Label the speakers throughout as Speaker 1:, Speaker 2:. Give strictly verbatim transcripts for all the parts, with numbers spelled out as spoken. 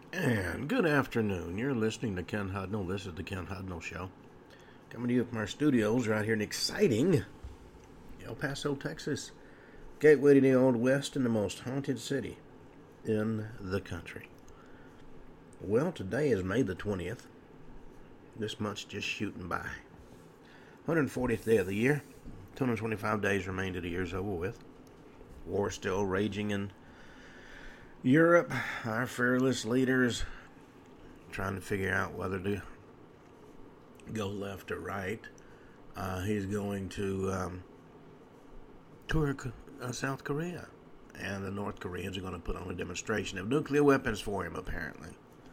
Speaker 1: And good afternoon. You're listening to Ken Hudnall. This is the Ken Hudnall Show. Coming to you from our studios right here in exciting El Paso, Texas. Gateway to the Old West and the most haunted city in the country. Well, today is May the twentieth. This month's just shooting by. one hundred fortieth day of the year. two hundred twenty-five days remain to the year's over with. War still raging in Europe. Our fearless leaders trying to figure out whether to go left or right. Uh, he's going to um, tour uh, South Korea, and the North Koreans are going to put on a demonstration of nuclear weapons for him, apparently.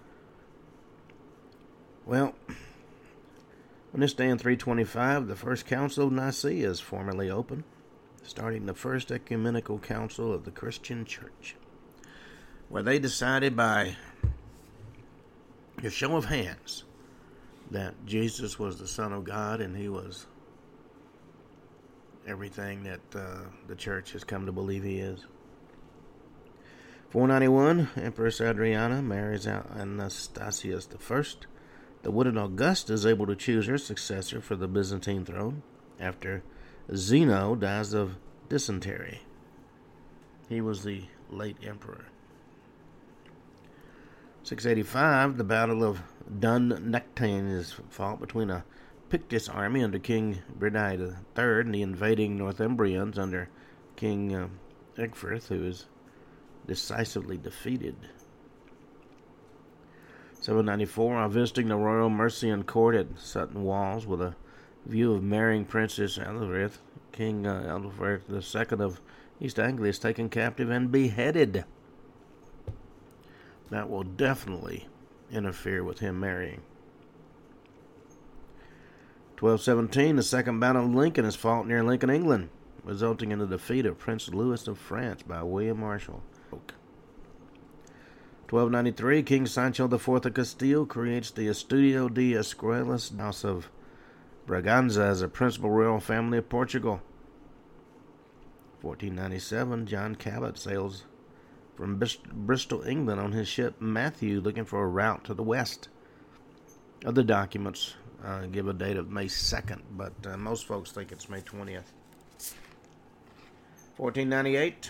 Speaker 1: Well, on this day in three twenty-five, the First Council of Nicaea is formally open, starting the First Ecumenical Council of the Christian Church, where they decided by a show of hands that Jesus was the Son of God and he was everything that uh, the church has come to believe he is. four ninety-one, Empress Adriana marries Anastasius the First. The wooden Augusta is able to choose her successor for the Byzantine throne after Zeno dies of dysentery. He was the late emperor. six eighty-five, the Battle of Dun-Nectane is fought between a Pictish army under King Bredi the Third and the invading Northumbrians under King uh, Egfrith, who is decisively defeated. seven ninety-four, while visiting the Royal Mercian Court at Sutton Walls with a view of marrying Princess Elfrith, King uh, Elfrith the Second of East Anglia is taken captive and beheaded. That will definitely interfere with him marrying. twelve seventeen, the Second Battle of Lincoln is fought near Lincoln, England, resulting in the defeat of Prince Louis of France by William Marshall. twelve ninety-three, King Sancho the Fourth of Castile creates the Estudio de Escuelas House of Braganza as a principal royal family of Portugal. fourteen ninety-seven, John Cabot sails from Bristol, England on his ship Matthew, looking for a route to the west. Other documents uh, give a date of May second, but uh, most folks think it's May twentieth. fourteen ninety-eight,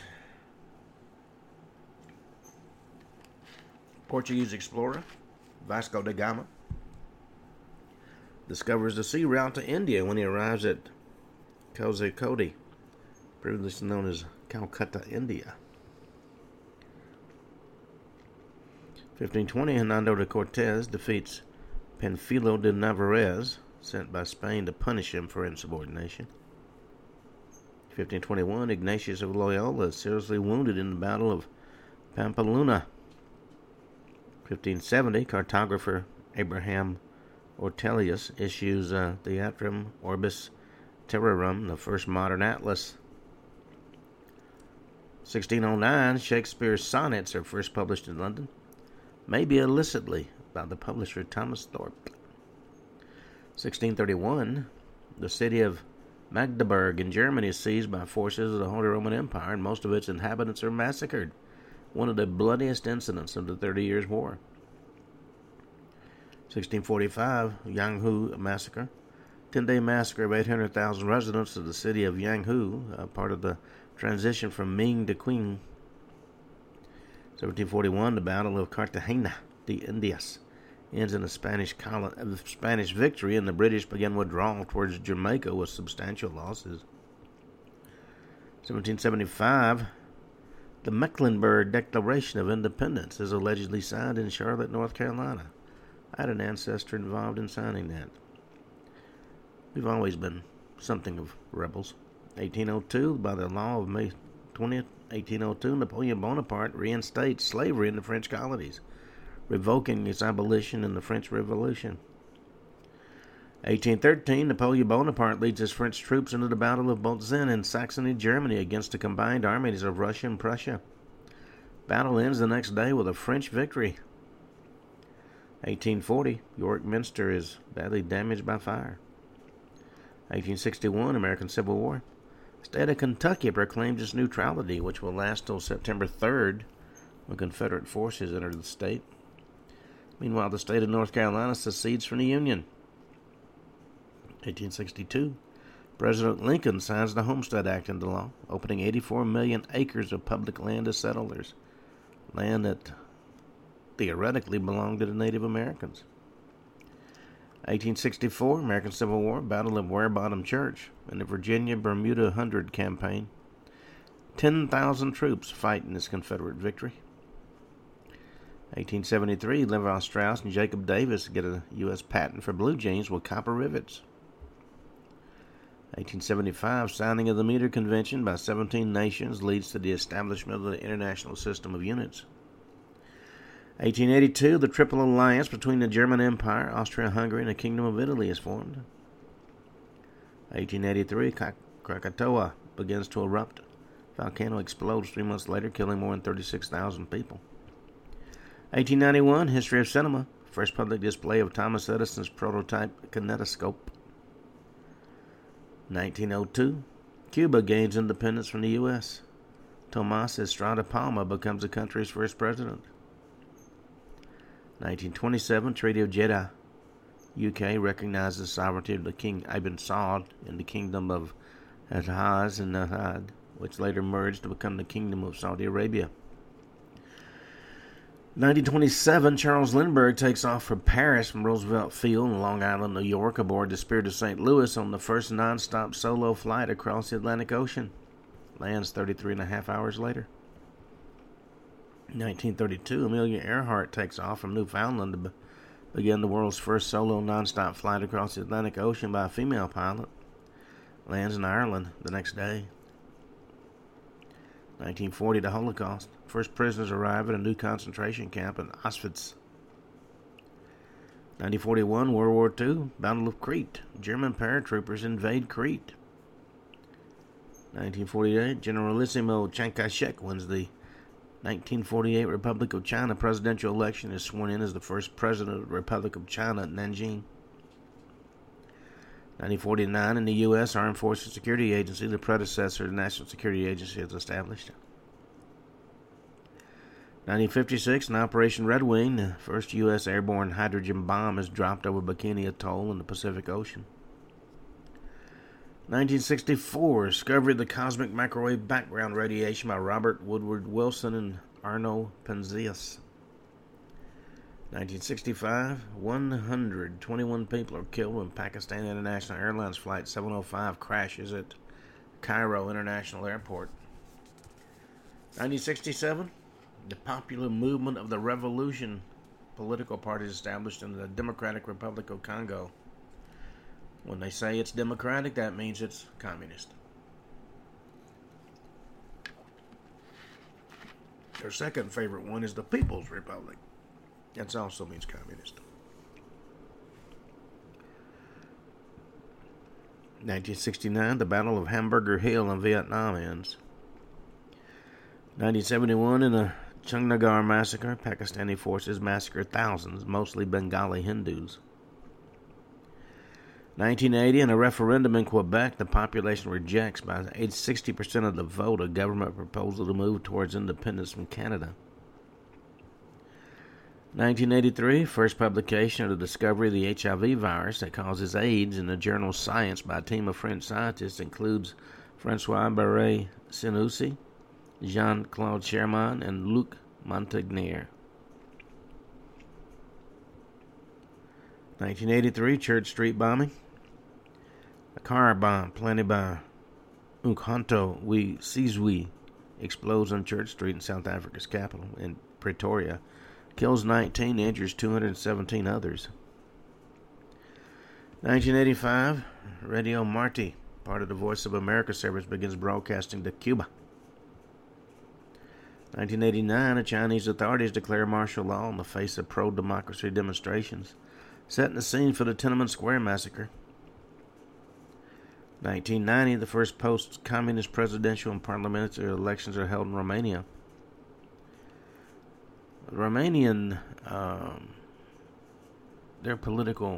Speaker 1: Portuguese explorer Vasco da Gama discovers the sea route to India when he arrives at Kozhikode, previously known as Calcutta, India. fifteen twenty, Hernando de Cortez defeats Panfilo de Narvaez, sent by Spain to punish him for insubordination. fifteen twenty-one, Ignatius of Loyola is seriously wounded in the Battle of Pampeluna. fifteen seventy, cartographer Abraham Ortelius issues uh, Theatrum Orbis Terrarum, the first modern atlas. sixteen oh nine, Shakespeare's sonnets are first published in London, maybe illicitly, by the publisher Thomas Thorpe. sixteen thirty-one, the city of Magdeburg in Germany is seized by forces of the Holy Roman Empire, and most of its inhabitants are massacred. One of the bloodiest incidents of the Thirty Years' War. sixteen forty-five, Yanghu Massacre. Ten-day massacre of eight hundred thousand residents of the city of Yanghu, uh, part of the transition from Ming to Qing. seventeen forty-one, the Battle of Cartagena de Indias ends in a Spanish colon- Spanish victory, and the British began withdrawal towards Jamaica with substantial losses. seventeen seventy-five, the Mecklenburg Declaration of Independence is allegedly signed in Charlotte, North Carolina. I had an ancestor involved in signing that. We've always been something of rebels. eighteen oh two, by the law of May twentieth, eighteen oh two, Napoleon Bonaparte reinstates slavery in the French colonies, revoking its abolition in the French Revolution. eighteen thirteen, Napoleon Bonaparte leads his French troops into the Battle of Bautzen in Saxony, Germany, against the combined armies of Russia and Prussia. Battle ends the next day with a French victory. eighteen forty, York Minster is badly damaged by fire. eighteen sixty-one, American Civil War. The state of Kentucky proclaims its neutrality, which will last till September third, when Confederate forces entered the state. Meanwhile, the state of North Carolina secedes from the Union. eighteen sixty-two, President Lincoln signs the Homestead Act into law, opening eighty-four million acres of public land to settlers, land that theoretically belonged to the Native Americans. eighteen sixty-four, American Civil War, Battle of Ware Bottom Church, and the Virginia Bermuda Hundred Campaign. ten thousand troops fight in this Confederate victory. eighteen seventy-three, Levi Strauss and Jacob Davis get a U S patent for blue jeans with copper rivets. eighteen seventy-five, signing of the Meter Convention by seventeen nations leads to the establishment of the International System of Units. eighteen eighty-two, the Triple Alliance between the German Empire, Austria-Hungary, and the Kingdom of Italy is formed. eighteen eighty-three, Krakatoa begins to erupt. Volcano explodes three months later, killing more than thirty-six thousand people. eighteen ninety-one, history of cinema. First public display of Thomas Edison's prototype kinetoscope. nineteen oh two, Cuba gains independence from the U S Tomas Estrada Palma becomes the country's first president. nineteen twenty-seven, Treaty of Jeddah. U K recognizes the sovereignty of the King Ibn Saud in the Kingdom of Hejaz and Nahad, which later merged to become the Kingdom of Saudi Arabia. nineteen twenty-seven, Charles Lindbergh takes off for Paris from Roosevelt Field in Long Island, New York, aboard the Spirit of Saint Louis on the first non-stop solo flight across the Atlantic Ocean. Lands thirty-three and a half hours later. nineteen thirty-two, Amelia Earhart takes off from Newfoundland to be- begin the world's first solo non-stop flight across the Atlantic Ocean by a female pilot. Lands in Ireland the next day. nineteen forty, the Holocaust. First prisoners arrive at a new concentration camp in Auschwitz. nineteen forty-one, World War Two, Battle of Crete. German paratroopers invade Crete. nineteen forty-eight, Generalissimo Chiang Kai-shek wins the nineteen forty-eight Republic of China presidential election and is sworn in as the first president of the Republic of China at Nanjing. nineteen forty-nine, in the U S Armed Forces Security Agency, the predecessor to the National Security Agency, is established. nineteen fifty-six, in Operation Red Wing, the first U S airborne hydrogen bomb is dropped over Bikini Atoll in the Pacific Ocean. nineteen sixty-four, discovery of the cosmic microwave background radiation by Robert Woodward Wilson and Arno Penzias. nineteen sixty-five, one hundred twenty-one people are killed when Pakistan International Airlines Flight seven oh five crashes at Cairo International Airport. nineteen sixty-seven, the Popular Movement of the Revolution political party is established in the Democratic Republic of Congo. When they say it's democratic, that means it's communist. Their second favorite one is the People's Republic. That also means communist. nineteen sixty-nine, the Battle of Hamburger Hill in Vietnam ends. nineteen seventy-one, in the Chungnagar massacre, Pakistani forces massacred thousands, mostly Bengali Hindus. nineteen eighty, in a referendum in Quebec, the population rejects by sixty percent of the vote a government proposal to move towards independence from Canada. nineteen eighty-three, first publication of the discovery of the H I V virus that causes AIDS in the journal Science by a team of French scientists includes Francois Barré-Sinoussi, Jean-Claude Sherman, and Luc Montagnier. nineteen eighty-three, Church Street bombing. A car bomb planted by Umkhonto we Sizwe explodes on Church Street in South Africa's capital, in Pretoria. Kills nineteen, injures two hundred seventeen others. nineteen eighty-five, Radio Marti, part of the Voice of America service, begins broadcasting to Cuba. nineteen eighty-nine, the Chinese authorities declare martial law in the face of pro-democracy demonstrations, setting the scene for the Tiananmen Square massacre. nineteen ninety, the first post-communist presidential and parliamentary elections are held in Romania. The Romanian, um, their political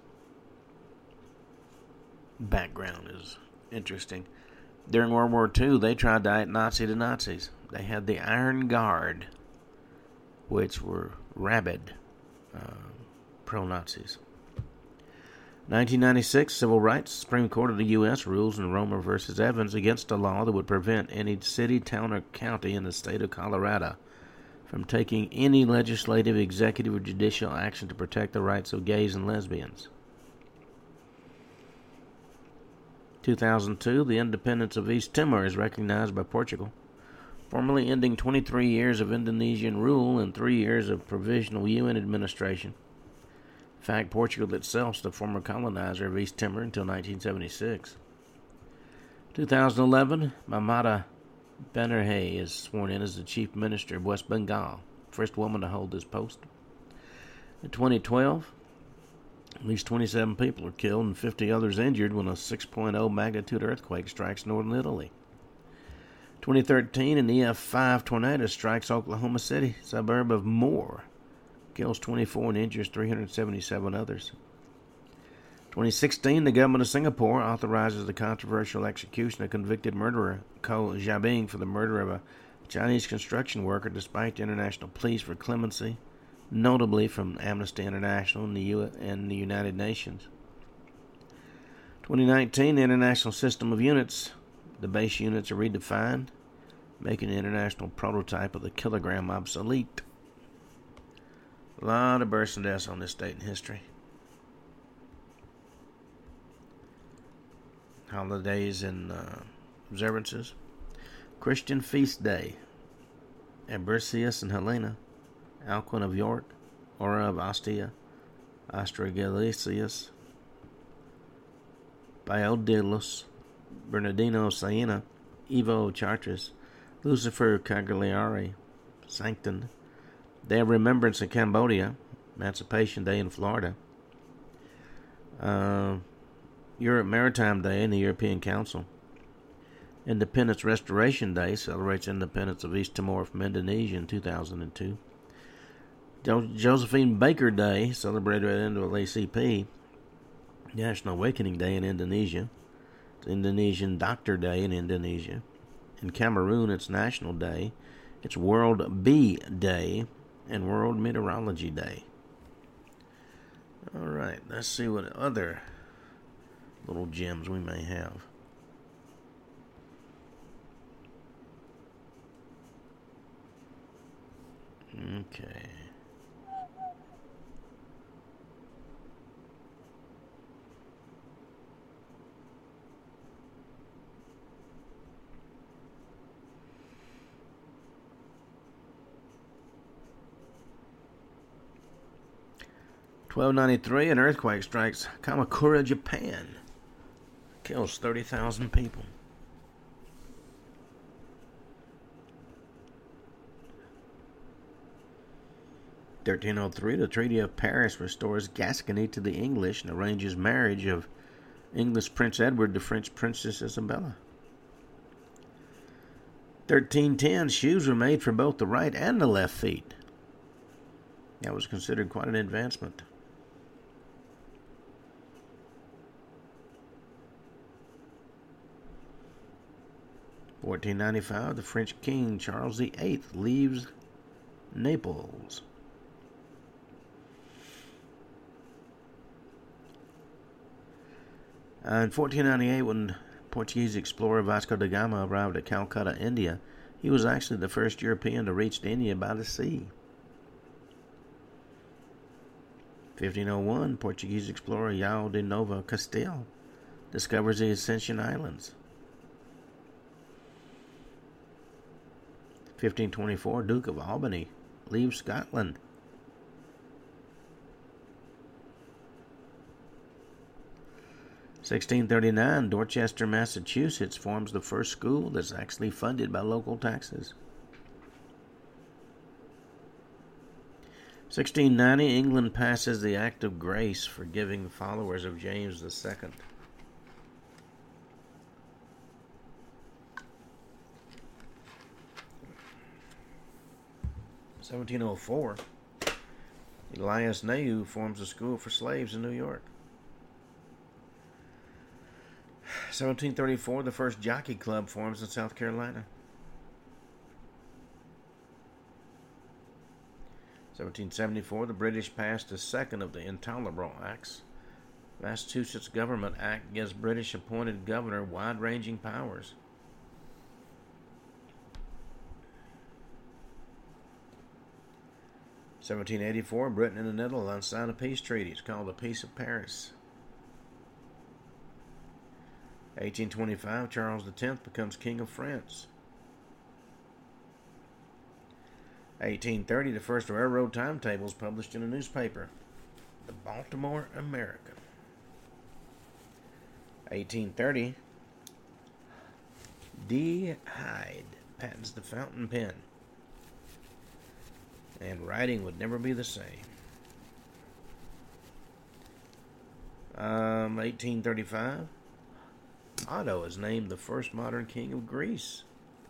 Speaker 1: background is interesting. During World War Two, they tried to act Nazi to Nazis. They had the Iron Guard, which were rabid uh, pro-Nazis. nineteen ninety-six, Civil Rights. Supreme Court of the U S rules in Romer versus Evans against a law that would prevent any city, town, or county in the state of Colorado from taking any legislative, executive, or judicial action to protect the rights of gays and lesbians. two thousand two, the independence of East Timor is recognized by Portugal, formally ending twenty-three years of Indonesian rule and three years of provisional U N administration. In fact, Portugal itself is the former colonizer of East Timor until nineteen seventy-six. two thousand eleven, Mamata Banerjee is sworn in as the Chief Minister of West Bengal, first woman to hold this post. In twenty twelve, at least twenty-seven people are killed and fifty others injured when a six point oh magnitude earthquake strikes northern Italy. twenty thirteen, an E F five tornado strikes Oklahoma City, suburb of Moore, kills twenty-four and injures three hundred seventy-seven others. twenty sixteen, the government of Singapore authorizes the controversial execution of convicted murderer Ko Jiabing for the murder of a Chinese construction worker despite the international pleas for clemency, notably from Amnesty International and the, U- and the United Nations. twenty nineteen, the International System of Units. The base units are redefined, making the international prototype of the kilogram obsolete. A lot of births and deaths on this date in history. Holidays and uh, observances. Christian Feast Day. Abercius and Helena. Alcuin of York, Ora of Ostia, Astragalicius, Biodilus, Bernardino of Siena, Ivo of Chartres, Lucifer Cagliari, Sancton, Day of Remembrance in Cambodia, Emancipation Day in Florida, uh, Europe Maritime Day in the European Council, Independence Restoration Day celebrates independence of East Timor from Indonesia in two thousand two. Jo- Josephine Baker Day, celebrated at the N double A C P. National Awakening Day in Indonesia. It's Indonesian Doctor Day in Indonesia. In Cameroon, it's National Day. It's World Bee Day and World Meteorology Day. All right, let's see what other little gems we may have. Okay. twelve ninety-three, an earthquake strikes Kamakura, Japan. Kills thirty thousand people. thirteen oh three, the Treaty of Paris restores Gascony to the English and arranges marriage of English Prince Edward to French Princess Isabella. thirteen ten, shoes were made for both the right and the left feet. That was considered quite an advancement. fourteen ninety-five, the French King Charles the Eighth leaves Naples. Uh, in fourteen ninety-eight, when Portuguese explorer Vasco da Gama arrived at Calcutta, India, he was actually the first European to reach India by the sea. fifteen oh one, Portuguese explorer João de Nova Castile discovers the Ascension Islands. fifteen twenty-four, Duke of Albany leaves Scotland. sixteen thirty-nine, Dorchester, Massachusetts forms the first school that's actually funded by local taxes. sixteen ninety, England passes the Act of Grace, forgiving followers of James the Second. seventeen oh four, Elias Nehru forms a school for slaves in New York. seventeen thirty-four, the first jockey club forms in South Carolina. seventeen seventy-four, the British passed the second of the Intolerable Acts. Massachusetts Government Act gives British appointed governor wide-ranging powers. seventeen eighty-four, Britain and the Netherlands signed a peace treaty. It's called the Peace of Paris. eighteen twenty-five, Charles the tenth becomes King of France. eighteen thirty, the first railroad timetable is published in a newspaper, the Baltimore American. eighteen thirty, D. Hyde patents the fountain pen, and writing would never be the same. Um, eighteen thirty-five, Otto is named the first modern king of Greece.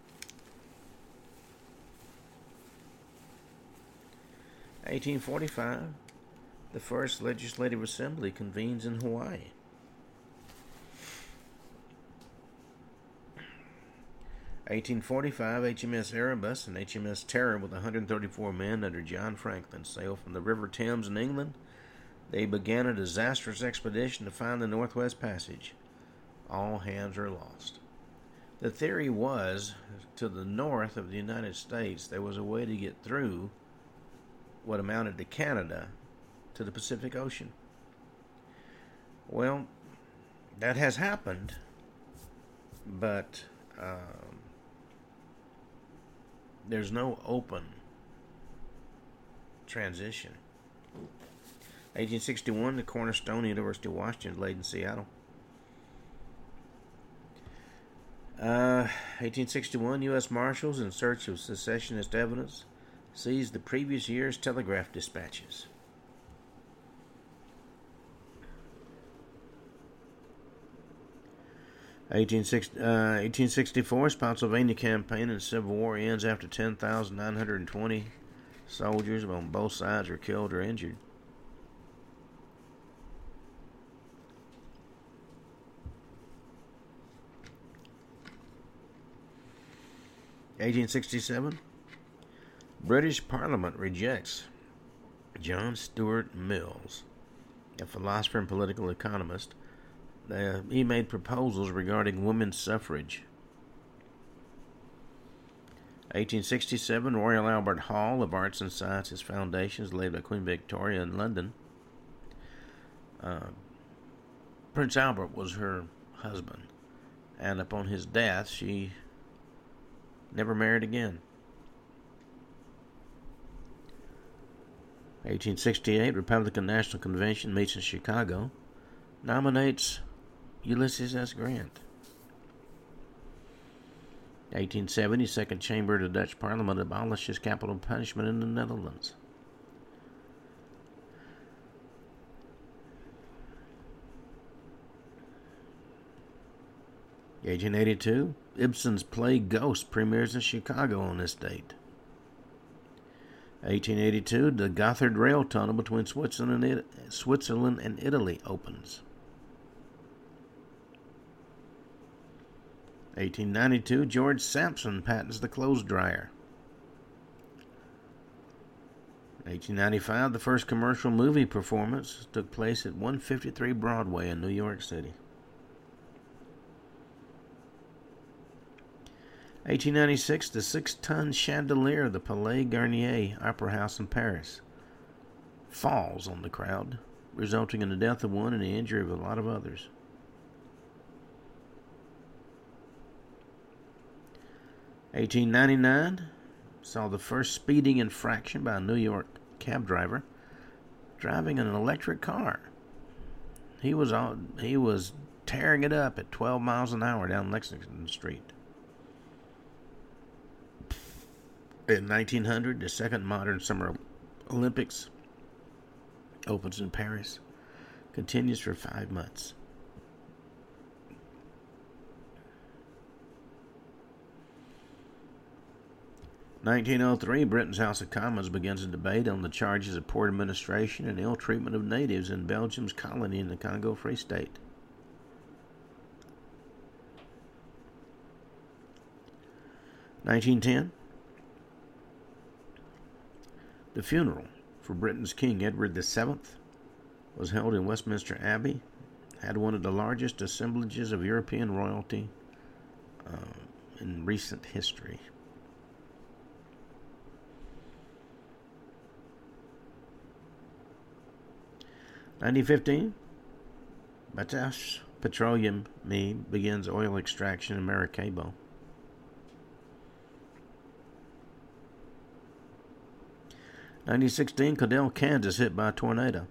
Speaker 1: eighteen forty-five, the first legislative assembly convenes in Hawaii. eighteen forty-five, H M S Erebus and H M S Terror with one hundred thirty-four men under John Franklin sailed from the River Thames in England. They began a disastrous expedition to find the Northwest Passage. All hands are lost. The theory was, to the north of the United States, there was a way to get through what amounted to Canada to the Pacific Ocean. Well, that has happened, but um, there's no open transition. eighteen sixty-one, the Cornerstone University of Washington laid in Seattle. Uh, eighteen sixty-one, U S Marshals, in search of secessionist evidence, seized the previous year's telegraph dispatches. eighteen sixty-four, Spotsylvania campaign in the Civil War ends after ten thousand nine hundred twenty soldiers on both sides were killed or injured. eighteen sixty-seven, British Parliament rejects John Stuart Mills, a philosopher and political economist. Uh, he made proposals regarding women's suffrage. eighteen sixty-seven, Royal Albert Hall of Arts and Sciences Foundation is laid by Queen Victoria in London. Uh, Prince Albert was her husband, and upon his death, she never married again. eighteen sixty-eight, Republican National Convention meets in Chicago, nominates Ulysses S. Grant. eighteen seventy, Second Chamber of the Dutch Parliament abolishes capital punishment in the Netherlands. eighteen eighty-two, Ibsen's play Ghost premieres in Chicago on this date. eighteen eighty-two, the Gotthard Rail Tunnel between Switzerland and, it- Switzerland and Italy opens. eighteen ninety-two, George Sampson patents the clothes dryer. eighteen ninety-five, the first commercial movie performance took place at one fifty-three Broadway in New York City. eighteen ninety-six, the six-ton chandelier of the Palais Garnier Opera House in Paris falls on the crowd, resulting in the death of one and the injury of a lot of others. eighteen ninety-nine saw the first speeding infraction by a New York cab driver driving an electric car. He was on, he was tearing it up at twelve miles an hour down Lexington Street. In nineteen hundred, the second modern Summer Olympics opens in Paris, continues for five months. nineteen oh three, Britain's House of Commons begins a debate on the charges of poor administration and ill treatment of natives in Belgium's colony in the Congo Free State. nineteen ten, the funeral for Britain's King Edward the Seventh was held in Westminster Abbey, had one of the largest assemblages of European royalty uh, in recent history. nineteen fifteen, British Petroleum begins oil extraction in Maracaibo. nineteen sixteen, Cadell, Kansas hit by a tornado.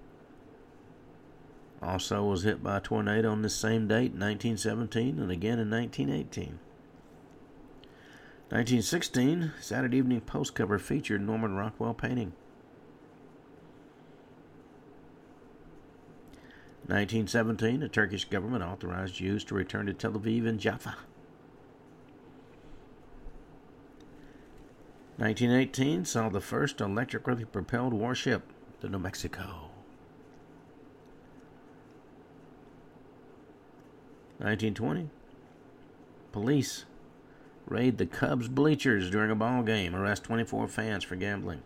Speaker 1: Also was hit by a tornado on this same date in nineteen seventeen and again in nineteen eighteen. nineteen sixteen, Saturday Evening Post cover featured Norman Rockwell painting. nineteen seventeen, the Turkish government authorized Jews to return to Tel Aviv and Jaffa. nineteen eighteen saw the first electrically propelled warship, the New Mexico. nineteen twenty, police raid the Cubs bleachers during a ball game, arrest twenty-four fans for gambling.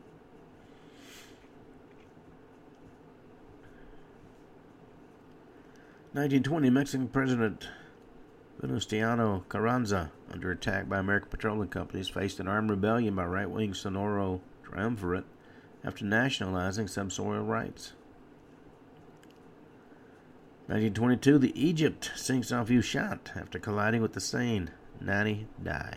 Speaker 1: nineteen twenty, Mexican President Venustiano Carranza, under attack by American petroleum companies, faced an armed rebellion by right-wing Sonora Triumvirate after nationalizing subsoil rights. nineteen twenty-two, the Egypt sinks off Ushant after colliding with the Seine. ninety die.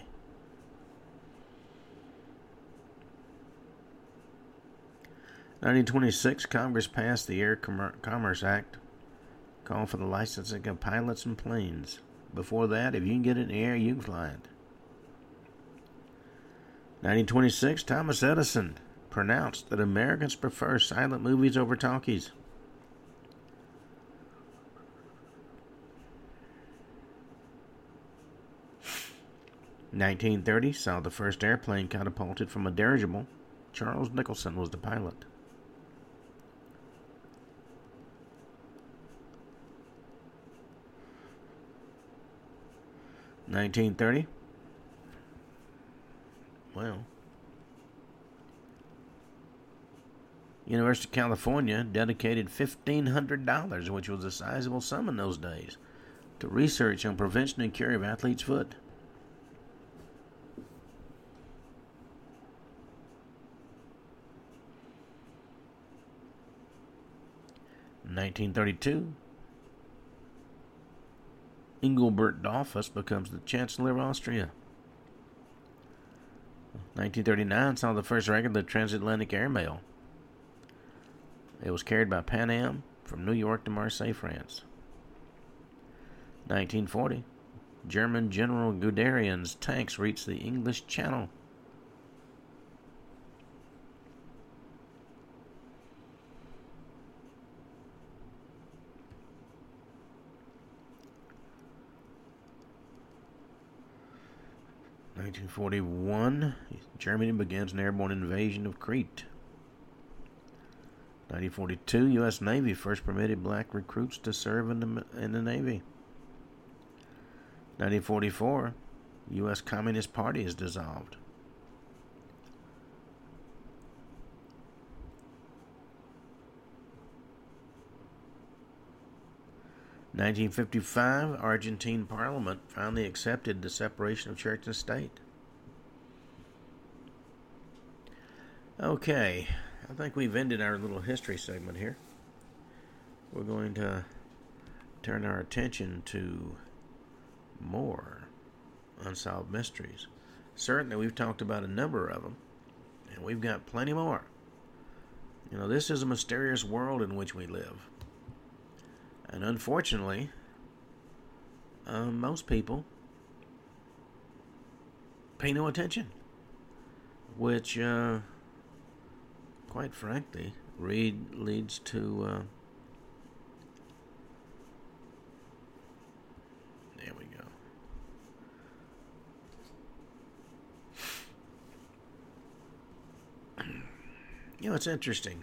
Speaker 1: nineteen twenty-six, Congress passed the Air Commerce Act, called for the licensing of pilots and planes. Before that, if you can get it in the air, you can fly it. nineteen twenty-six, Thomas Edison pronounced that Americans prefer silent movies over talkies. nineteen thirty saw the first airplane catapulted from a dirigible. Charles Nicholson was the pilot. nineteen thirty. Well, University of California dedicated fifteen hundred dollars, which was a sizable sum in those days, to research on prevention and cure of athlete's foot. nineteen thirty-two, Engelbert Dollfuss becomes the Chancellor of Austria. nineteen thirty-nine saw the first regular transatlantic airmail. It was carried by Pan Am from New York to Marseille, France. nineteen forty, German General Guderian's tanks reached the English Channel. nineteen forty-one, Germany begins an airborne invasion of Crete. nineteen forty-two, U S Navy first permitted black recruits to serve in the, in the Navy. nineteen forty-four, U S Communist Party is dissolved. nineteen fifty-five, Argentine Parliament finally accepted the separation of church and state. Okay, I think we've ended our little history segment here. We're going to turn our attention to more unsolved mysteries. Certainly, we've talked about a number of them, and we've got plenty more. You know, this is a mysterious world in which we live. And unfortunately, uh, most people pay no attention, which, uh, quite frankly, read, leads to, uh, there we go. You know, it's interesting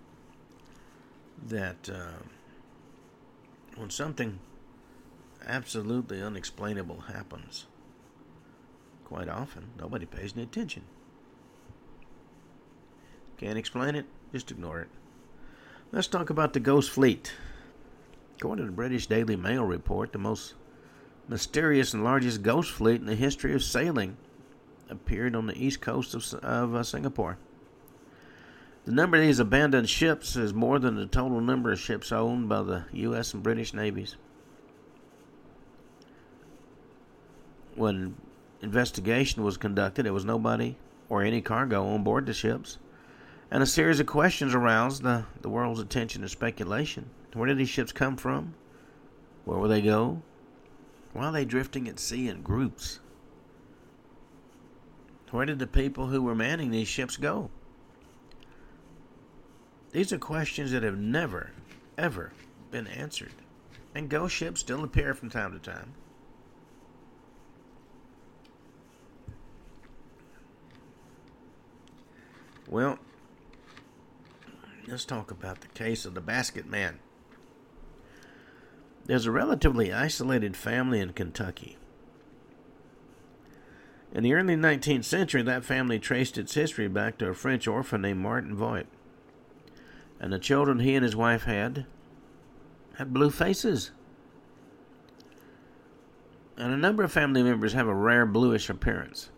Speaker 1: that uh, when something absolutely unexplainable happens, quite often nobody pays any attention. Can't explain it? Just ignore it. Let's talk about the Ghost Fleet. According to the British Daily Mail report, the most mysterious and largest ghost fleet in the history of sailing appeared on the east coast of, of uh, Singapore. The number of these abandoned ships is more than the total number of ships owned by the U S and British navies. When investigation was conducted, there was nobody or any cargo on board the ships, and a series of questions aroused the, the world's attention and speculation. Where did these ships come from? Where will they go? Why are they drifting at sea in groups? Where did the people who were manning these ships go? These are questions that have never, ever been answered. And ghost ships still appear from time to time. Well, let's talk about the case of the Basket Man. There's a relatively isolated family in Kentucky. In the early nineteenth century, that family traced its history back to a French orphan named Martin Voigt. And the children he and his wife had had blue faces. And a number of family members have a rare bluish appearance.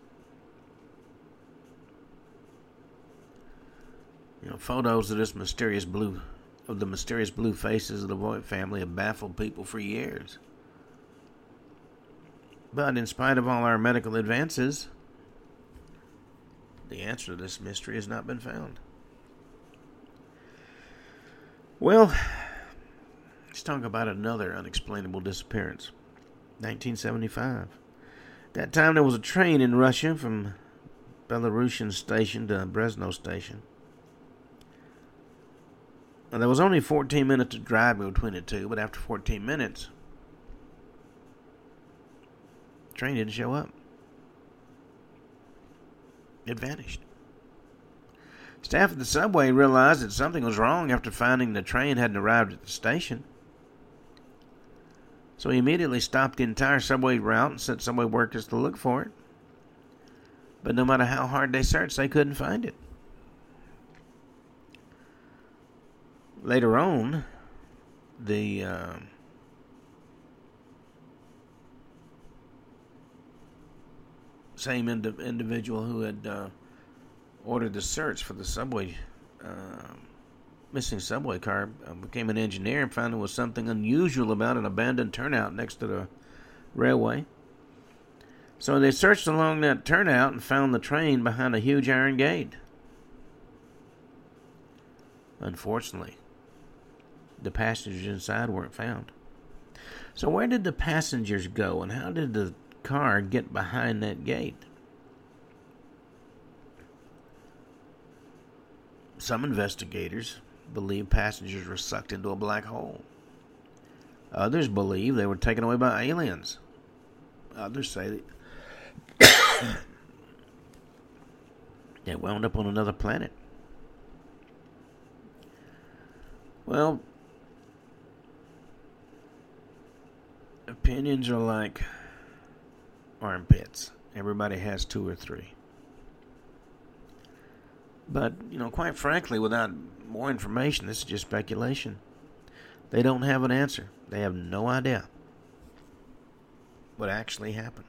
Speaker 1: You know, photos of this mysterious blue, of the mysterious blue faces of the Voigt family have baffled people for years. But in spite of all our medical advances, the answer to this mystery has not been found. Well, let's talk about another unexplainable disappearance. nineteen seventy-five. At that time, there was a train in Russia from Belarusian station to Brezno station. Now, there was only fourteen minutes of driving between the two, but after fourteen minutes, the train didn't show up. It vanished. Staff at the subway realized that something was wrong after finding the train hadn't arrived at the station. So he immediately stopped the entire subway route and sent subway workers to look for it. But no matter how hard they searched, they couldn't find it. Later on, the uh, same indi- individual who had uh, ordered the search for the subway, uh, missing subway car, uh, became an engineer and found there was something unusual about an abandoned turnout next to the railway. So they searched along that turnout and found the train behind a huge iron gate. Unfortunately, the passengers inside weren't found. So where did the passengers go, and how did the car get behind that gate? Some investigators believe passengers were sucked into a black hole. Others believe they were taken away by aliens. Others say that they wound up on another planet. Well, opinions are like armpits. Everybody has two or three. But, you know, quite frankly, without more information, this is just speculation. They don't have an answer. They have no idea what actually happened.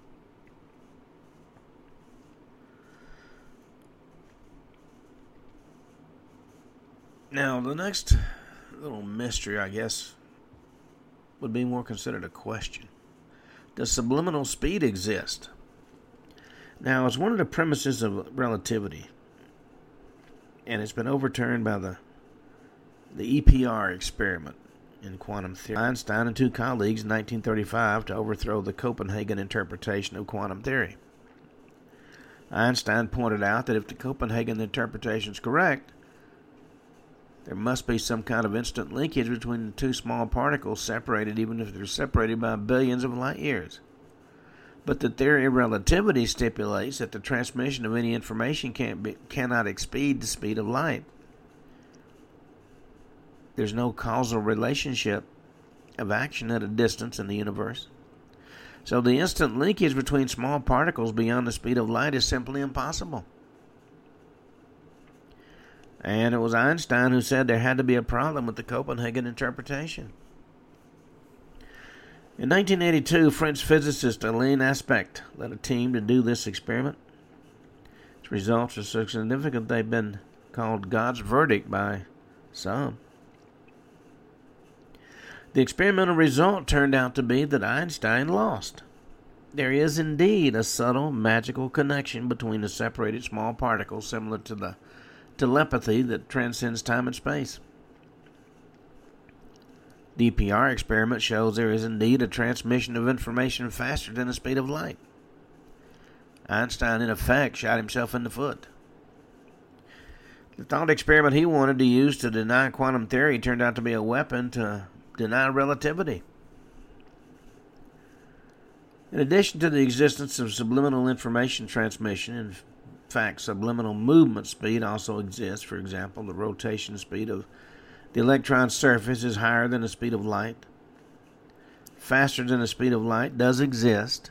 Speaker 1: Now, the next little mystery, I guess, would be more considered a question. Does subliminal speed exist? Now, it's one of the premises of relativity, and it's been overturned by the the E P R experiment in quantum theory. Einstein and two colleagues in nineteen thirty-five to overthrow the Copenhagen interpretation of quantum theory. Einstein pointed out that if the Copenhagen interpretation is correct, there must be some kind of instant linkage between the two small particles separated, even if they're separated by billions of light years. But the theory of relativity stipulates that the transmission of any information can't be, cannot exceed the speed of light. There's no causal relationship of action at a distance in the universe. So the instant linkage between small particles beyond the speed of light is simply impossible. And it was Einstein who said there had to be a problem with the Copenhagen interpretation. In nineteen eighty-two, French physicist Alain Aspect led a team to do this experiment. Its results are so significant they've been called God's verdict by some. The experimental result turned out to be that Einstein lost. There is indeed a subtle, magical connection between the separated small particles similar to the telepathy that transcends time and space. The D P R experiment shows there is indeed a transmission of information faster than the speed of light. Einstein, in effect, shot himself in the foot. The thought experiment he wanted to use to deny quantum theory turned out to be a weapon to deny relativity. In addition to the existence of subliminal information transmission, in fact, subliminal movement speed also exists. For example, the rotation speed of the electron surface is higher than the speed of light. Faster than the speed of light does exist.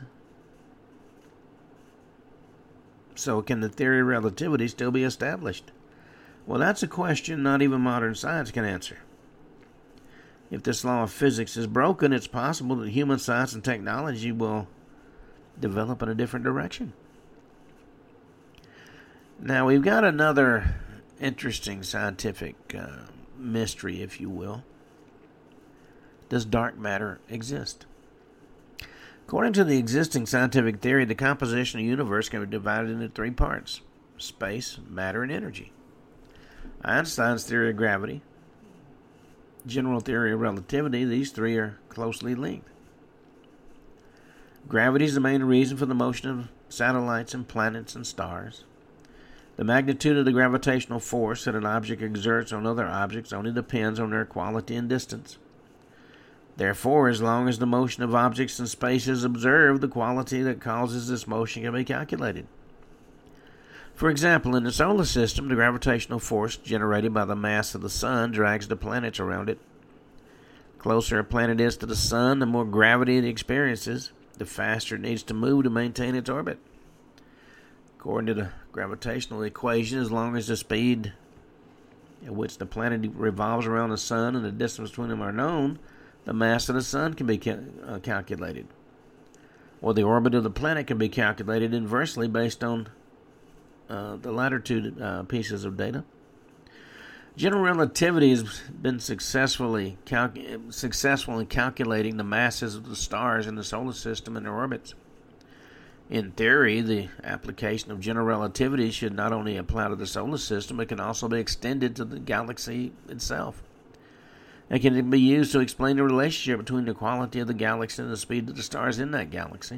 Speaker 1: So can the theory of relativity still be established? Well, that's a question not even modern science can answer. If this law of physics is broken, it's possible that human science and technology will develop in a different direction. Now, we've got another interesting scientific uh, mystery, if you will. Does dark matter exist? According to the existing scientific theory, the composition of the universe can be divided into three parts: space, matter, and energy. Einstein's theory of gravity, general theory of relativity, these three are closely linked. Gravity is the main reason for the motion of satellites and planets and stars. The magnitude of the gravitational force that an object exerts on other objects only depends on their quality and distance. Therefore, as long as the motion of objects in space is observed, the quality that causes this motion can be calculated. For example, in the solar system, the gravitational force generated by the mass of the sun drags the planets around it. The closer a planet is to the sun, the more gravity it experiences, the faster it needs to move to maintain its orbit. According to the gravitational equation, as long as the speed at which the planet revolves around the sun and the distance between them are known, the mass of the sun can be ca- uh, calculated. Or the orbit of the planet can be calculated inversely based on uh, the latter two uh, pieces of data. General relativity has been successfully calc- successful in calculating the masses of the stars in the solar system and their orbits. In theory, the application of general relativity should not only apply to the solar system, but can also be extended to the galaxy itself. It can be used to explain the relationship between the quality of the galaxy and the speed of the stars in that galaxy.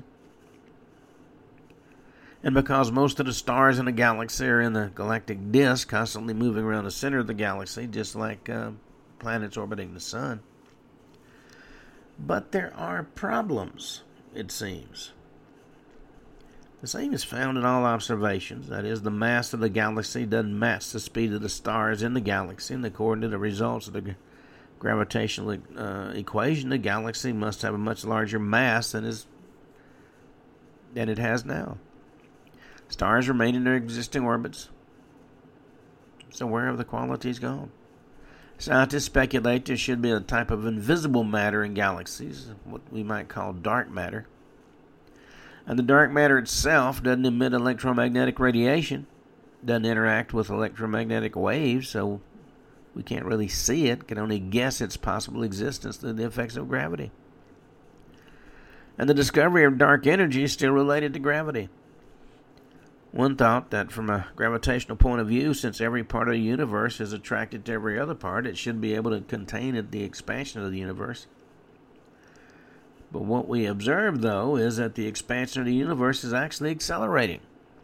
Speaker 1: And because most of the stars in the galaxy are in the galactic disk, constantly moving around the center of the galaxy, just like uh, planets orbiting the sun. But there are problems, it seems. The same is found in all observations. That is, the mass of the galaxy doesn't match the speed of the stars in the galaxy, and according to the results of the gravitational uh, equation, the galaxy must have a much larger mass than is than it has now. Stars remain in their existing orbits. So where have the qualities gone? Scientists speculate there should be a type of invisible matter in galaxies, what we might call dark matter. And the dark matter itself doesn't emit electromagnetic radiation, doesn't interact with electromagnetic waves, so we can't really see it, can only guess its possible existence through the effects of gravity. And the discovery of dark energy is still related to gravity. One thought that from a gravitational point of view, since every part of the universe is attracted to every other part, it should be able to contain the expansion of the universe. But what we observe, though, is that the expansion of the universe is actually accelerating.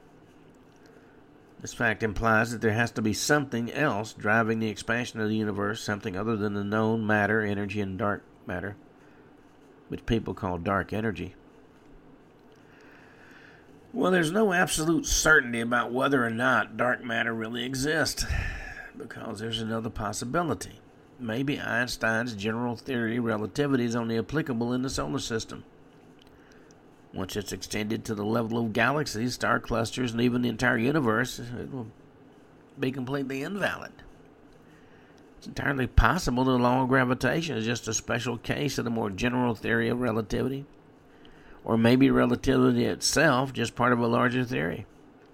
Speaker 1: This fact implies that there has to be something else driving the expansion of the universe, something other than the known matter, energy, and dark matter, which people call dark energy. Well, there's no absolute certainty about whether or not dark matter really exists, because there's another possibility. Maybe Einstein's general theory of relativity is only applicable in the solar system. Once it's extended to the level of galaxies, star clusters, and even the entire universe, it will be completely invalid. It's entirely possible the law of gravitation is just a special case of the more general theory of relativity, or maybe relativity itself just part of a larger theory.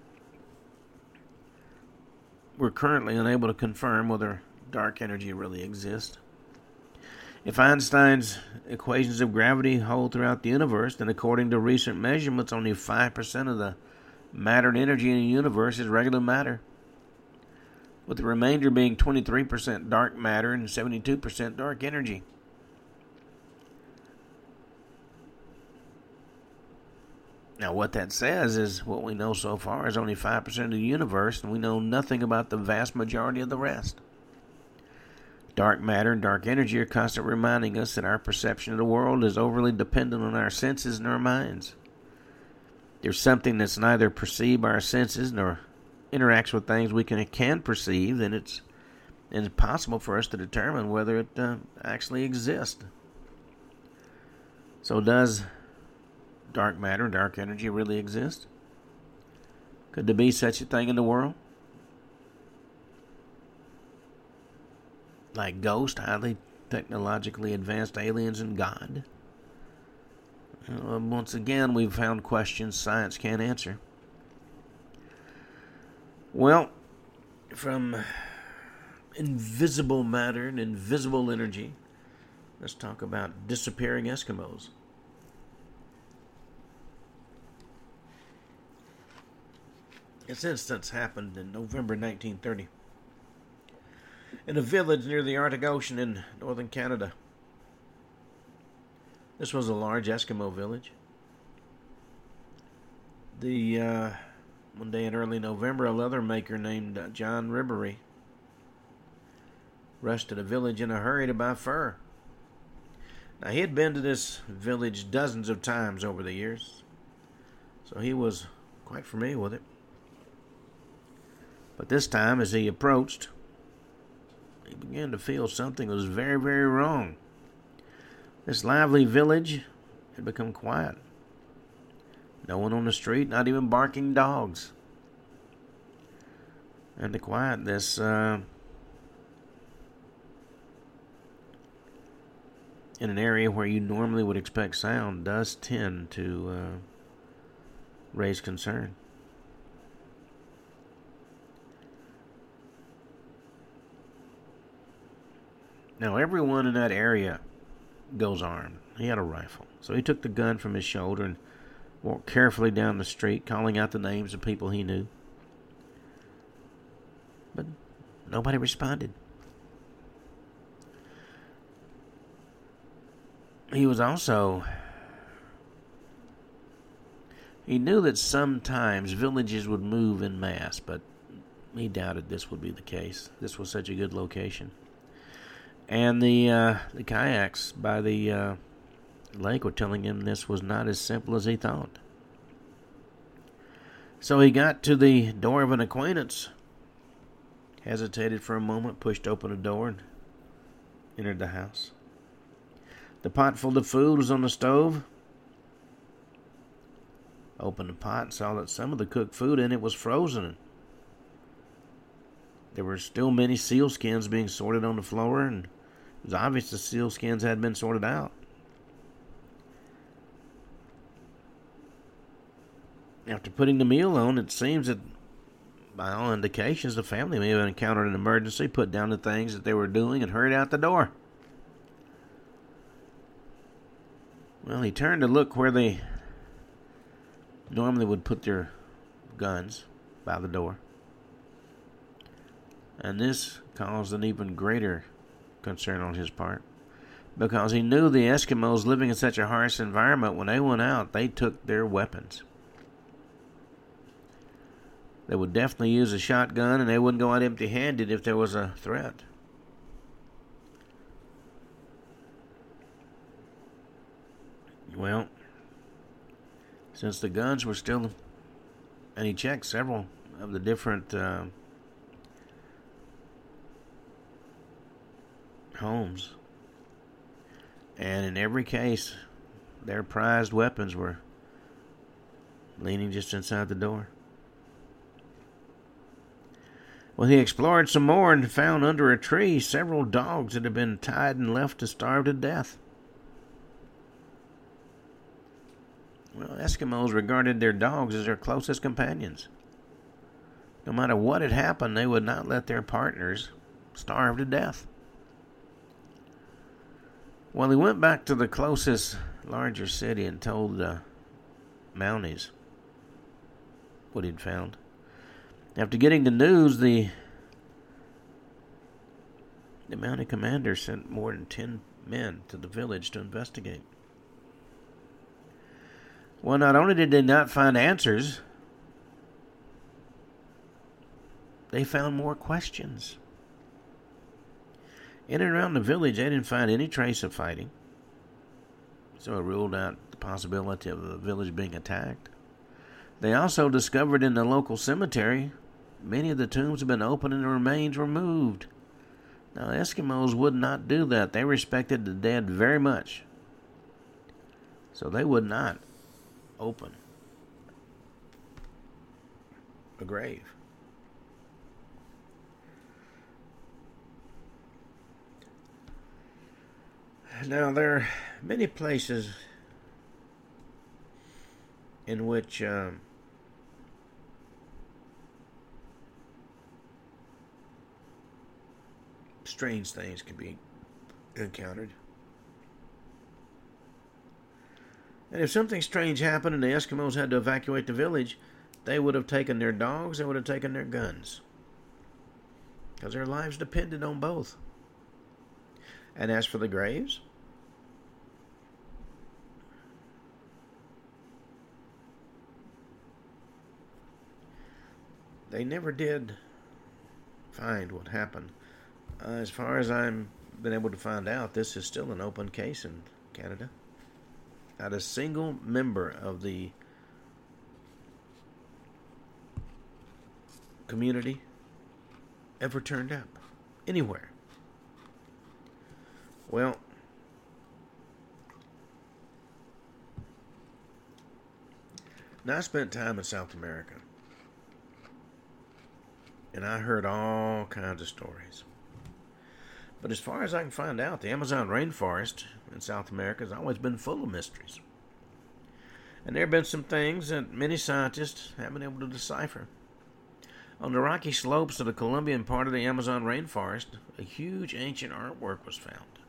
Speaker 1: We're currently unable to confirm whether dark energy really exists. If Einstein's equations of gravity hold throughout the universe, then according to recent measurements, only five percent of the matter and energy in the universe is regular matter, with the remainder being twenty-three percent dark matter and seventy-two percent dark energy. Now, what that says is what we know so far is only five percent of the universe, and we know nothing about the vast majority of the rest. Dark matter and dark energy are constantly reminding us that our perception of the world is overly dependent on our senses and our minds. There's something that's neither perceived by our senses nor interacts with things we can, can perceive, then it's, it's possible for us to determine whether it uh, actually exists. So does dark matter and dark energy really exist? Could there be such a thing in the world? Like ghosts, highly technologically advanced aliens, and God? Uh, once again, we've found questions science can't answer. Well, from invisible matter and invisible energy, let's talk about disappearing Eskimos. This instance happened in November nineteen thirty. In a village near the Arctic Ocean in northern Canada. This was a large Eskimo village. The uh, one day in early November, a leather maker named John Ribery rushed to the village in a hurry to buy fur. Now, he had been to this village dozens of times over the years, so he was quite familiar with it. But this time, as he approached, he began to feel something was very, very wrong. This lively village had become quiet. No one on the street, not even barking dogs. And the quietness uh, in an area where you normally would expect sound does tend to uh, raise concern. Now, everyone in that area goes armed. He had a rifle. So he took the gun from his shoulder and walked carefully down the street, calling out the names of people he knew. But nobody responded. He was also... He knew that sometimes villages would move en masse, but he doubted this would be the case. This was such a good location. And the uh, the kayaks by the uh, lake were telling him this was not as simple as he thought. So he got to the door of an acquaintance, hesitated for a moment, pushed open the door, and entered the house. The pot full of food was on the stove. Opened the pot and saw that some of the cooked food in it was frozen. There were still many seal skins being sorted on the floor, and it was obvious the seal skins had been sorted out. After putting the meal on, it seems that, by all indications, the family may have encountered an emergency, put down the things that they were doing, and hurried out the door. Well, he turned to look where they normally would put their guns, by the door. And this caused an even greater concern on his part, because he knew the Eskimos living in such a harsh environment, when they went out, they took their weapons. They would definitely use a shotgun, and they wouldn't go out empty-handed if there was a threat. Well, since the guns were still... And he checked several of the different uh, homes. And in every case, their prized weapons were leaning just inside the door. Well, he explored some more and found under a tree several dogs that had been tied and left to starve to death. Well, Eskimos regarded their dogs as their closest companions. No matter what had happened, they would not let their partners starve to death. Well, he went back to the closest larger city and told the Mounties what he'd found. After getting the news, the the Mountie commander sent more than ten men to the village to investigate. Well, not only did they not find answers, they found more questions. In and around the village, they didn't find any trace of fighting, so it ruled out the possibility of the village being attacked. They also discovered in the local cemetery many of the tombs had been opened and the remains removed. Now, Eskimos would not do that. They respected the dead very much, so they would not open a grave. Now, there are many places in which um, strange things can be encountered. And if something strange happened and the Eskimos had to evacuate the village, they would have taken their dogs, they would have taken their guns, because their lives depended on both. And as for the graves, they never did find what happened. Uh, as far as I've been able to find out, this is still an open case in Canada. Not a single member of the community ever turned up anywhere. Well, now I spent time in South America, and I heard all kinds of stories. But as far as I can find out, the Amazon rainforest in South America has always been full of mysteries. And there have been some things that many scientists haven't been able to decipher. On the rocky slopes of the Colombian part of the Amazon rainforest, a huge ancient artwork was found.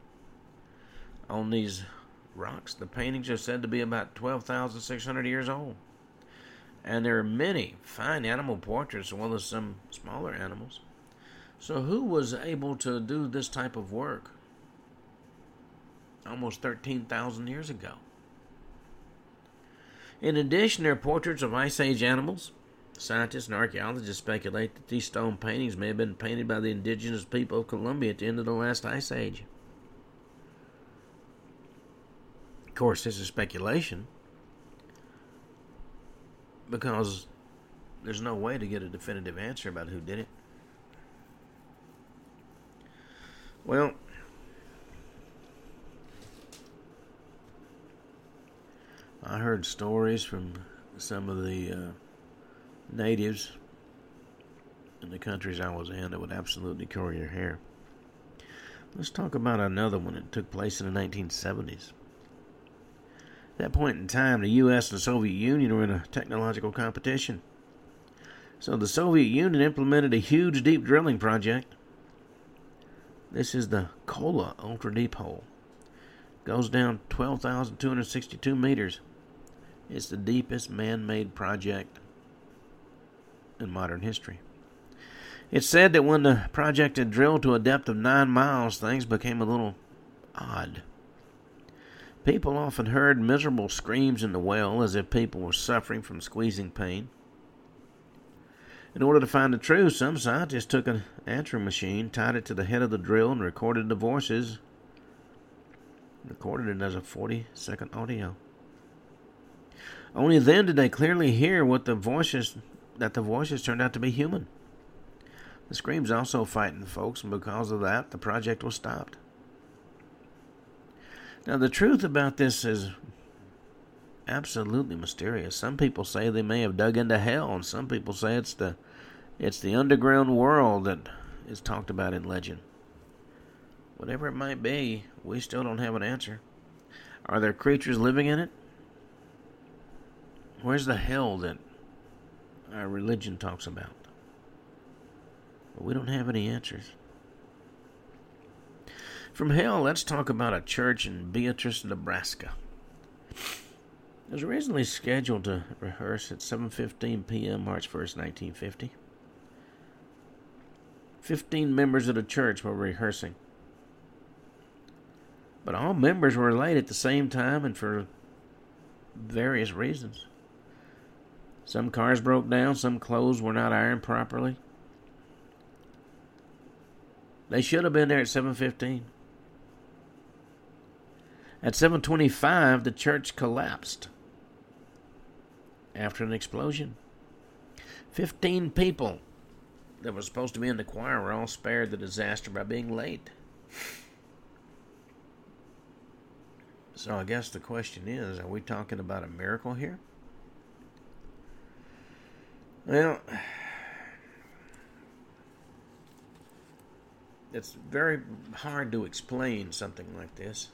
Speaker 1: On these rocks, the paintings are said to be about twelve thousand six hundred years old. And there are many fine animal portraits as well as some smaller animals. So who was able to do this type of work almost thirteen thousand years ago? In addition, there are portraits of Ice Age animals. Scientists and archaeologists speculate that these stone paintings may have been painted by the indigenous people of Colombia at the end of the last Ice Age. Of course, this is speculation, because there's no way to get a definitive answer about who did it. Well, I heard stories from some of the uh, natives in the countries I was in that would absolutely curl your hair. Let's talk about another one that took place in the nineteen seventies. At that point in time, the U S and the Soviet Union were in a technological competition. So the Soviet Union implemented a huge deep drilling project. This is the Kola Ultra Deep Hole. Goes down twelve thousand two hundred sixty-two meters. It's the deepest man-made project in modern history. It's said that when the project had drilled to a depth of nine miles, things became a little odd. People often heard miserable screams in the well, as if people were suffering from squeezing pain. In order to find the truth, some scientists took an answering machine, tied it to the head of the drill, and recorded the voices. Recorded it as a forty-second audio. Only then did they clearly hear what the voices that the voices turned out to be human. The screams also frightened folks, and because of that, the project was stopped. Now, the truth about this is absolutely mysterious. Some people say they may have dug into hell, and some people say it's the It's the underground world that is talked about in legend. Whatever it might be, we still don't have an answer. Are there creatures living in it? Where's the hell that our religion talks about? Well, we don't have any answers. From hell, let's talk about a church in Beatrice, Nebraska. It was originally scheduled to rehearse at seven fifteen p.m. March first, nineteen fifty. Fifteen members of the church were rehearsing. But all members were late at the same time and for various reasons. Some cars broke down, some clothes were not ironed properly. They should have been there at seven fifteen. At seven twenty-five, the church collapsed after an explosion. Fifteen people that were supposed to be in the choir were all spared the disaster by being late. So I guess the question is, are we talking about a miracle here? Well, it's very hard to explain something like this.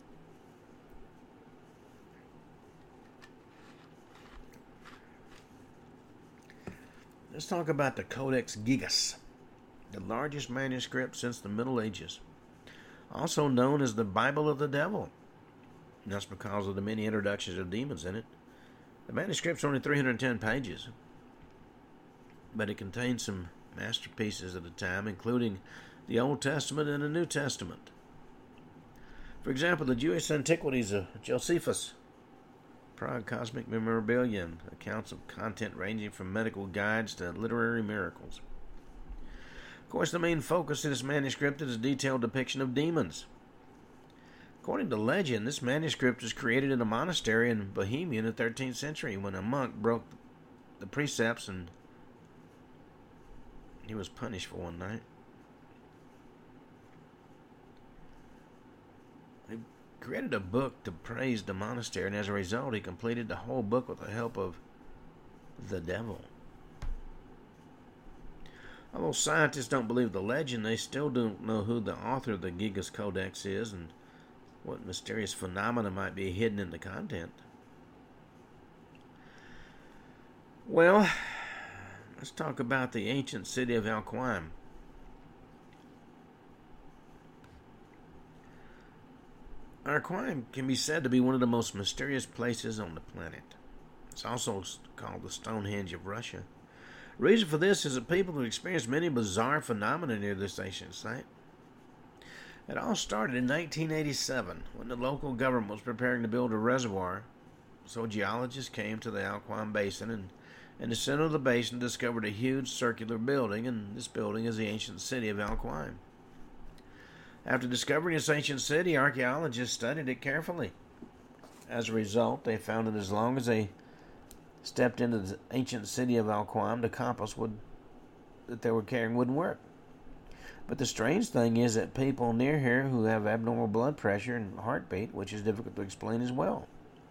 Speaker 1: Let's talk about the Codex Gigas, the largest manuscript since the Middle Ages, also known as the Bible of the Devil. And that's because of the many introductions of demons in it. The manuscript's only three hundred ten pages, but it contains some masterpieces of the time, including the Old Testament and the New Testament. For example, the Jewish Antiquities of Josephus, Prague Cosmic Memorabilia, and accounts of content ranging from medical guides to literary miracles. Of course, the main focus of this manuscript is a detailed depiction of demons. According to legend, this manuscript was created in a monastery in Bohemia in the thirteenth century when a monk broke the precepts and he was punished for one night. He created a book to praise the monastery, and as a result, he completed the whole book with the help of the devil. Although scientists don't believe the legend, they still don't know who the author of the Gigas Codex is and what mysterious phenomena might be hidden in the content. Well, let's talk about the ancient city of Alquim. Alquim can be said to be one of the most mysterious places on the planet. It's also called the Stonehenge of Russia. The reason for this is that people have experienced many bizarre phenomena near this ancient site. It all started in nineteen eighty-seven when the local government was preparing to build a reservoir. So geologists came to the Alquim Basin, and in the center of the basin discovered a huge circular building, and this building is the ancient city of Alquim. After discovering this ancient city, archaeologists studied it carefully. As a result, they found that as long as they stepped into the ancient city of Alquim, the compass would that they were carrying wouldn't work. But the strange thing is that people near here who have abnormal blood pressure and heartbeat, which is difficult to explain as well.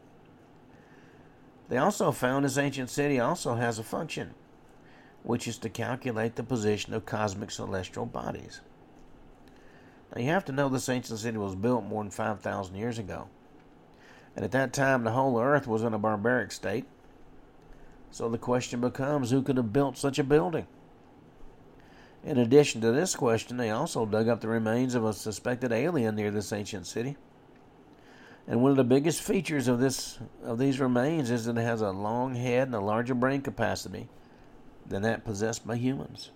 Speaker 1: They also found this ancient city also has a function, which is to calculate the position of cosmic celestial bodies. Now you have to know this ancient city was built more than five thousand years ago. And at that time the whole earth was in a barbaric state. So the question becomes, who could have built such a building? In addition to this question, they also dug up the remains of a suspected alien near this ancient city. And one of the biggest features of this of these remains is that it has a long head and a larger brain capacity than that possessed by humans.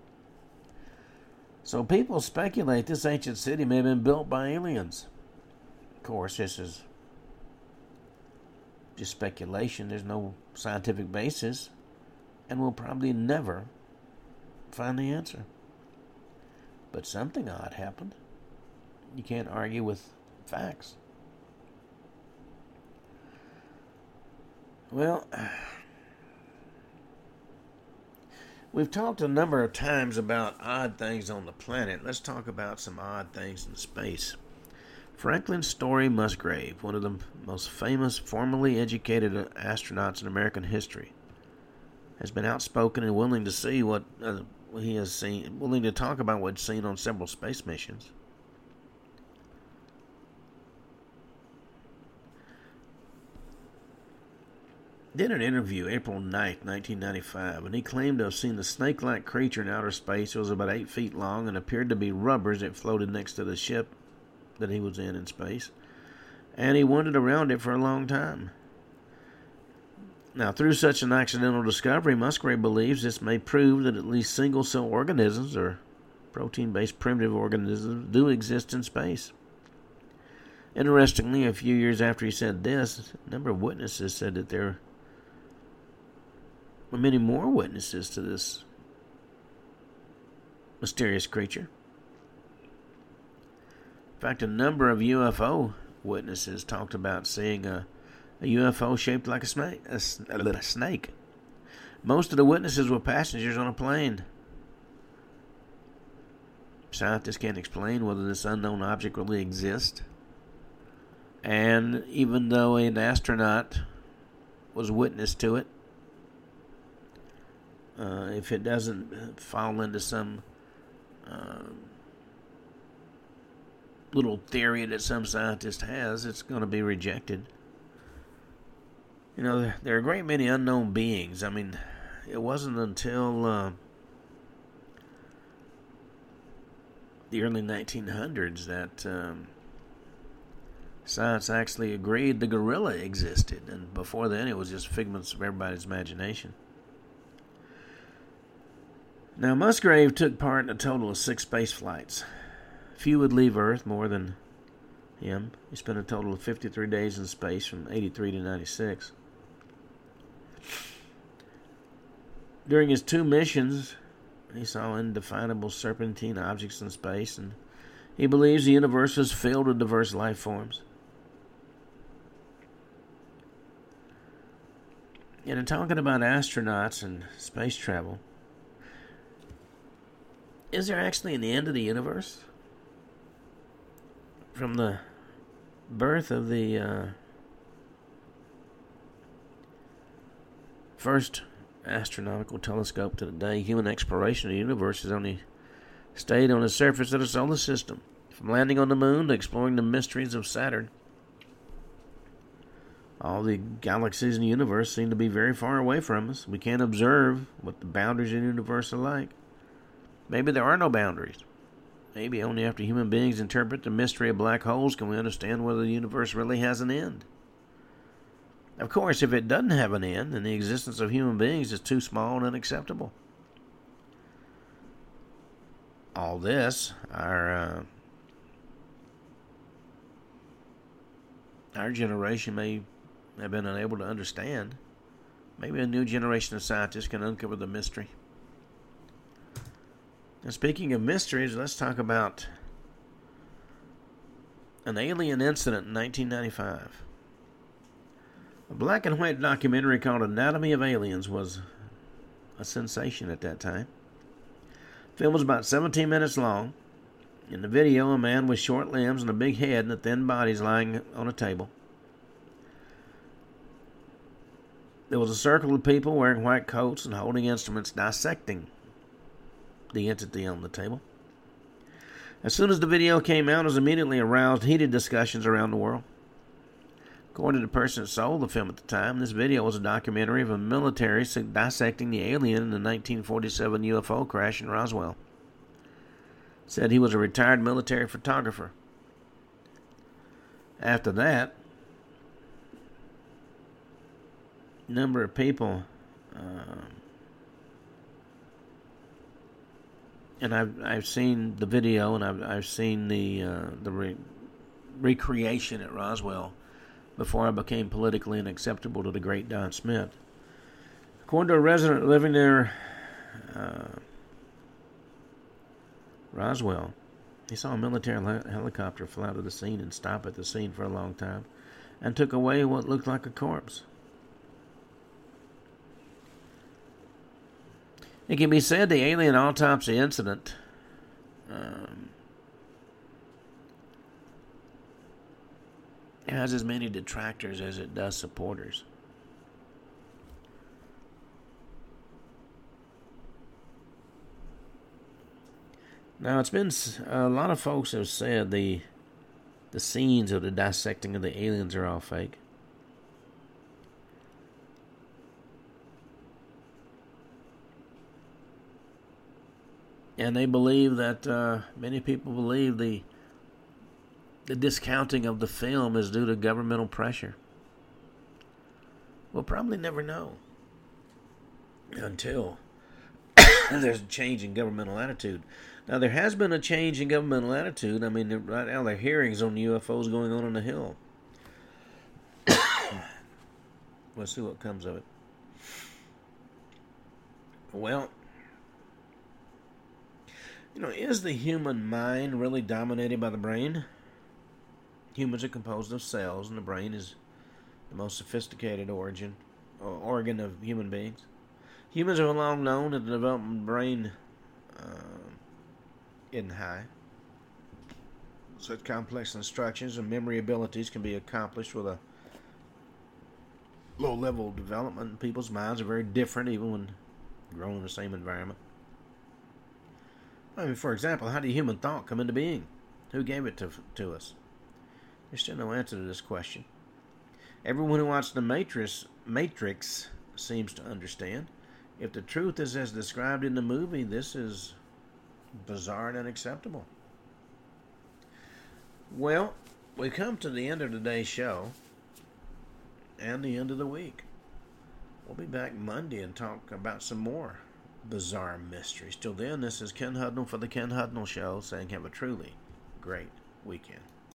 Speaker 1: So people speculate this ancient city may have been built by aliens. Of course, this is just speculation. There's no scientific basis, and we'll probably never find the answer. But something odd happened. You can't argue with facts. Well, we've talked a number of times about odd things on the planet. Let's talk about some odd things in space. Franklin Story Musgrave, one of the most famous formerly educated astronauts in American history, has been outspoken and willing to see what uh, he has seen, willing to talk about what's seen on several space missions. Did an interview April ninth, nineteen ninety-five, and he claimed to have seen a snake-like creature in outer space. It was about eight feet long and appeared to be rubber as it floated next to the ship that he was in in space. And he wandered around it for a long time. Now, through such an accidental discovery, Musgrave believes this may prove that at least single-cell organisms, or protein-based primitive organisms, do exist in space. Interestingly, a few years after he said this, a number of witnesses said that there were many more witnesses to this mysterious creature. In fact, a number of U F O witnesses talked about seeing a, a U F O shaped like a snake, a, a snake. Most of the witnesses were passengers on a plane. Scientists can't explain whether this unknown object really exists. And even though an astronaut was witness to it, uh, if it doesn't fall into some uh, little theory that some scientist has, it's going to be rejected. You know, there are a great many unknown beings. I mean, it wasn't until uh, the early nineteen hundreds that um, science actually agreed the gorilla existed, and before then it was just figments of everybody's imagination. Now, Musgrave took part in a total of six space flights. Few would leave Earth more than him. He spent a total of fifty-three days in space from eighty-three to ninety-six. During his two missions, he saw indefinable serpentine objects in space, and he believes the universe is filled with diverse life forms. And in talking about astronauts and space travel, is there actually an end to the universe? From the birth of the uh, first astronomical telescope to today, human exploration of the universe has only stayed on the surface of the solar system. From landing on the moon to exploring the mysteries of Saturn, all the galaxies in the universe seem to be very far away from us. We can't observe what the boundaries of the universe are like. Maybe there are no boundaries. Maybe only after human beings interpret the mystery of black holes can we understand whether the universe really has an end. Of course, if it doesn't have an end, then the existence of human beings is too small and unacceptable. All this, our uh, our generation may have been unable to understand. Maybe a new generation of scientists can uncover the mystery. Now, speaking of mysteries, let's talk about an alien incident in nineteen ninety-five. A black and white documentary called Anatomy of Aliens was a sensation at that time. The film was about seventeen minutes long. In the video, a man with short limbs and a big head and a thin body is lying on a table. There was a circle of people wearing white coats and holding instruments dissecting the entity on the table. As soon as the video came out, it was immediately aroused heated discussions around the world. According to the person that sold the film at the time, this video was a documentary of a military dissecting the alien in the nineteen forty-seven U F O crash in Roswell. It said he was a retired military photographer. After that, a number of people uh, and I've I've seen the video, and I've I've seen the uh, the re- recreation at Roswell before I became politically unacceptable to the great Don Smith. According to a resident living near uh, Roswell, he saw a military hel- helicopter fly to the scene and stop at the scene for a long time, and took away what looked like a corpse. It can be said the alien autopsy incident um, has as many detractors as it does supporters. Now, it's been a lot of folks have said the the scenes of the dissecting of the aliens are all fake. And they believe that uh, many people believe the the discounting of the film is due to governmental pressure. We'll probably never know until there's a change in governmental attitude. Now, there has been a change in governmental attitude. I mean, right now there are hearings on U F Os going on on the Hill. We'll see what comes of it. Well, you know, is the human mind really dominated by the brain? Humans are composed of cells, and the brain is the most sophisticated origin or organ of human beings. Humans have long known that the development of the brain uh, isn't high. Such complex instructions and memory abilities can be accomplished with a low level of development. People's minds are very different even when grown in the same environment. I mean, for example, how did human thought come into being? Who gave it to, to us? There's still no answer to this question. Everyone who watched the Matrix, Matrix seems to understand. If the truth is as described in the movie, this is bizarre and unacceptable. Well, we come to the end of today's show and the end of the week. We'll be back Monday and talk about some more bizarre mysteries. Till then, this is Ken Hudnall for the Ken Hudnall Show saying have a truly great weekend.